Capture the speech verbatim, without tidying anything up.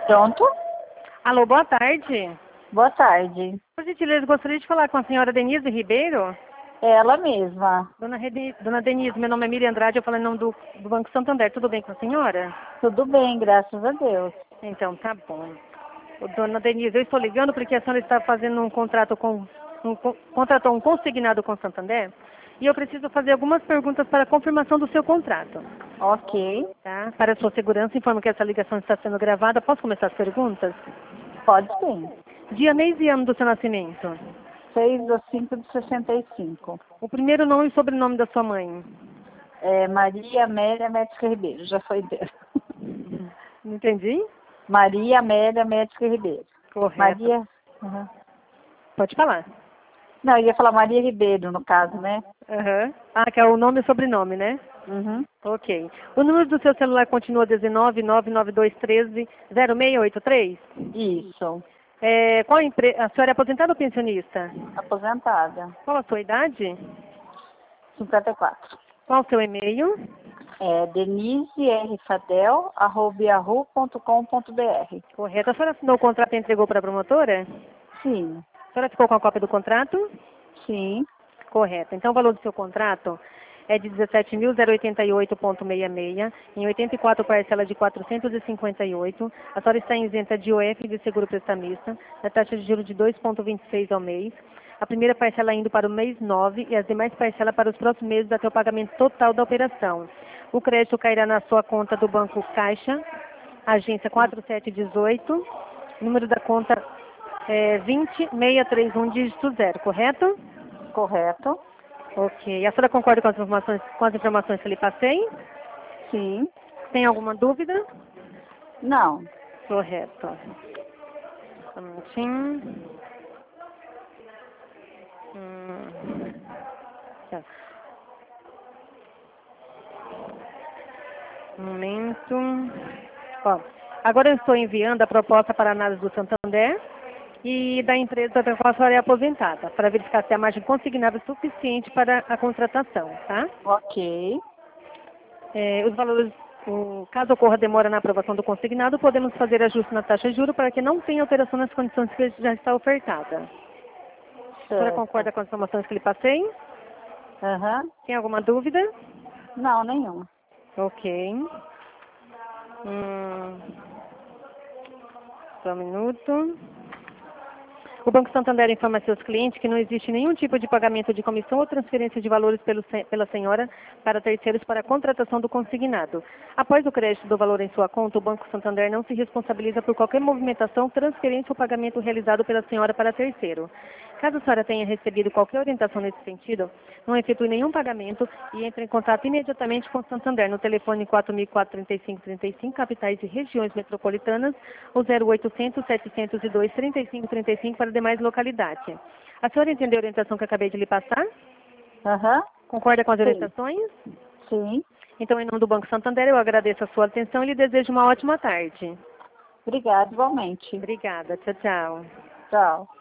Pronto? Alô, boa tarde. Boa tarde. Por gentileza, gostaria de falar com a senhora Denise Ribeiro. É ela mesma. Dona, Rede... Dona Denise, meu nome é Miriam Andrade, eu falo em nome do, do Banco Santander. Tudo bem com a senhora? Tudo bem, graças a Deus. Então, tá bom. Ô, Dona Denise, eu estou ligando porque a senhora está fazendo um contrato com... Um, co- contratou um consignado com o Santander e eu preciso fazer algumas perguntas para a confirmação do seu contrato. Ok. Tá? Para a sua segurança, informo que essa ligação está sendo gravada. Posso começar as perguntas? Pode sim. Dia, mês e ano do seu nascimento. seis de cinco de sessenta e cinco. O primeiro nome e sobrenome da sua mãe. É Maria Amélia Médica Ribeiro. Já foi dela. Não entendi? Maria Amélia Médica Ribeiro. Correto. Maria... Uhum. Pode falar. Não, eu ia falar Maria Ribeiro, no caso, né? Aham. Ah, que é o nome e sobrenome, né? Uhum. Ok. O número do seu celular continua dezenove, nove nove dois, treze, zero seis oito três? Isso. É, qual a, empre... a senhora é aposentada ou pensionista? Aposentada. Qual a sua idade? cinquenta e quatro. Qual o seu e-mail? É denise r fadel arroba yahoo ponto com ponto br. Correto. A senhora assinou o contrato e entregou para a promotora? Sim. A senhora ficou com a cópia do contrato? Sim. Correto. Então, o valor do seu contrato é de dezessete mil oitenta e oito vírgula sessenta e seis, em oitenta e quatro parcelas de quatrocentos e cinquenta e oito. A senhora está isenta de O F de seguro prestamista, na taxa de juros de dois vírgula vinte e seis ao mês. A primeira parcela indo para o mês nove e as demais parcelas para os próximos meses até o pagamento total da operação. O crédito cairá na sua conta do Banco Caixa, agência quatro sete um oito, número da conta é vinte seis três um, dígito zero, correto? Correto. Ok. A senhora concorda com as informações, com as informações que eu lhe passei? Sim. Tem alguma dúvida? Não. Correto. Só um minutinho. Hum. Tá. Um momento. Ó, agora eu estou enviando a proposta para análise do Santander e da empresa da qual a senhora é aposentada, para verificar se a margem consignada é suficiente para a contratação, tá? Ok. É, os valores, o, caso ocorra demora na aprovação do consignado, podemos fazer ajuste na taxa de juros para que não tenha alteração nas condições que já está ofertada. A senhora Certo. concorda com as informações que lhe passei? Aham. Tem alguma dúvida? Não, nenhuma. Ok. Hum, só um minuto. O Banco Santander informa a seus clientes que não existe nenhum tipo de pagamento de comissão ou transferência de valores pelo, se- pela senhora para terceiros para a contratação do consignado. Após o crédito do valor em sua conta, o Banco Santander não se responsabiliza por qualquer movimentação, transferência ou pagamento realizado pela senhora para terceiro. Caso a senhora tenha recebido qualquer orientação nesse sentido, não efetue nenhum pagamento e entre em contato imediatamente com o Santander no telefone quatro mil quatrocentos e trinta e cinco, trinta e cinco, capitais e regiões metropolitanas, ou zero oitocentos, setecentos e dois, trinta e cinco, trinta e cinco para demais localidades. A senhora entendeu a orientação que eu acabei de lhe passar? Aham. Concorda com as Sim. orientações? Sim. Então, em nome do Banco Santander, eu agradeço a sua atenção e lhe desejo uma ótima tarde. Obrigada, igualmente. Obrigada. Tchau, tchau. Tchau.